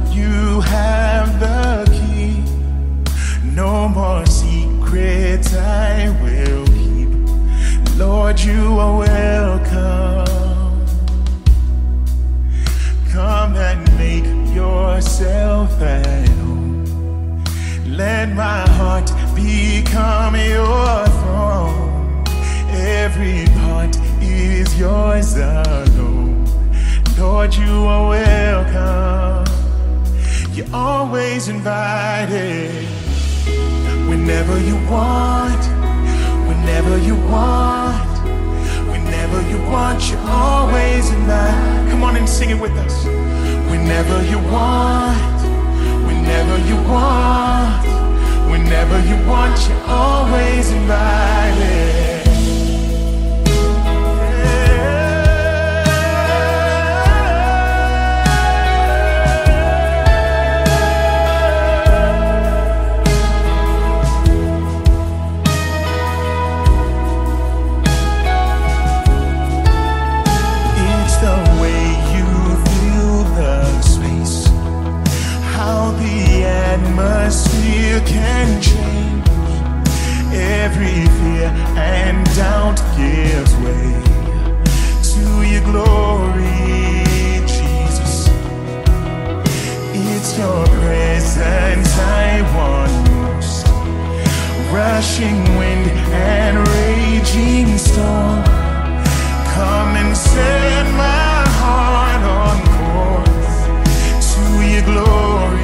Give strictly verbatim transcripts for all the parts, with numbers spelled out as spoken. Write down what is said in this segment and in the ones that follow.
you have the key. No more secrets I will keep. Lord, you are welcome. Come and make yourself at home. Let my heart become your throne. Every part is yours alone. Lord, you are welcome. You're always invited. Whenever you want, whenever you want, whenever you want, you're always invited. Come on and sing it with us. Whenever you want, whenever you want, whenever you want, you're always invited. Atmosphere can change. Every fear and doubt gives way to your glory, Jesus. It's your presence I want most. Rushing wind and raging storm, come and set my heart on course to your glory.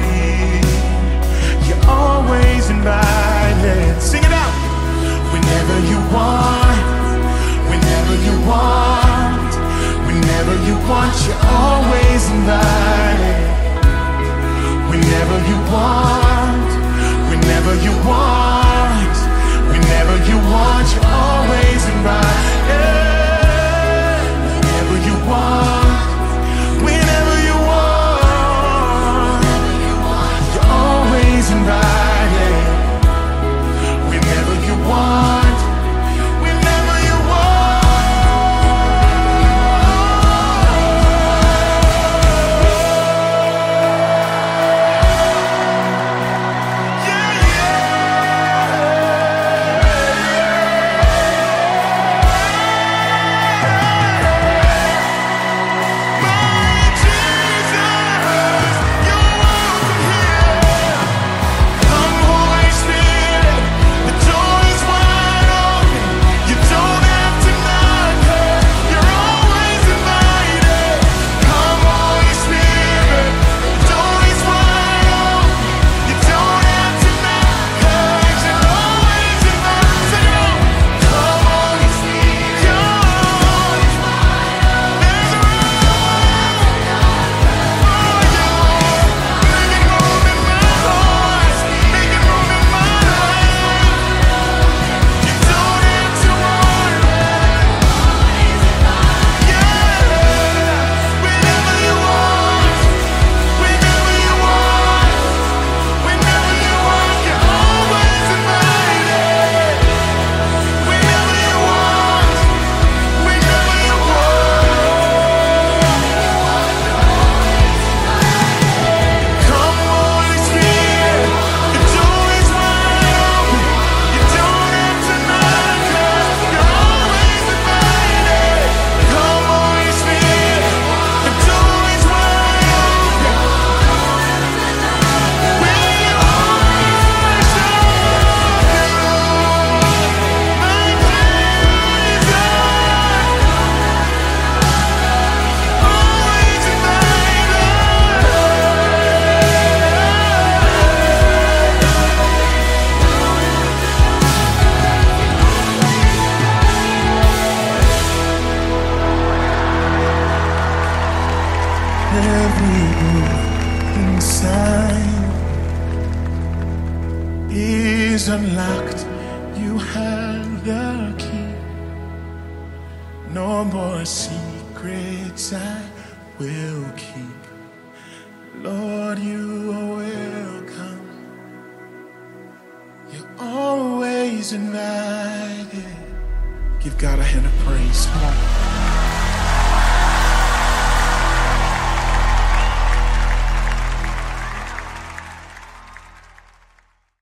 Always invited. Sing it out. Whenever you want, whenever you want, whenever you want, you're always invited. Whenever you want, whenever you want, whenever you want, you're always invited. Whenever you want, whenever you want, you're always invited. Whenever you want, whenever you yeah, my Jesus, you're welcome here. Come, Holy Spirit, the door is wide open. You don't have to knock, you're always invited. Come, Holy Spirit, the door is wide open. You don't have to knock, you're always invited. Come, Holy Spirit, you're always wide open. There's a room for you. Making room in my heart, making room in my life. You don't have to worry. Yeah, whenever you want, whenever you want, whenever you want, you're always invited. Whenever you want, whenever you want. Come, Holy Spirit, the door is wide open. You don't have to knock, you're always invited. Come, Holy Spirit, the door is wide open. We always worship you, my Jesus. Always Every room inside is unlocked. You have the key. No more secrets I will keep. Lord, you are welcome. You're always invited. Give God a hand of praise. Come on.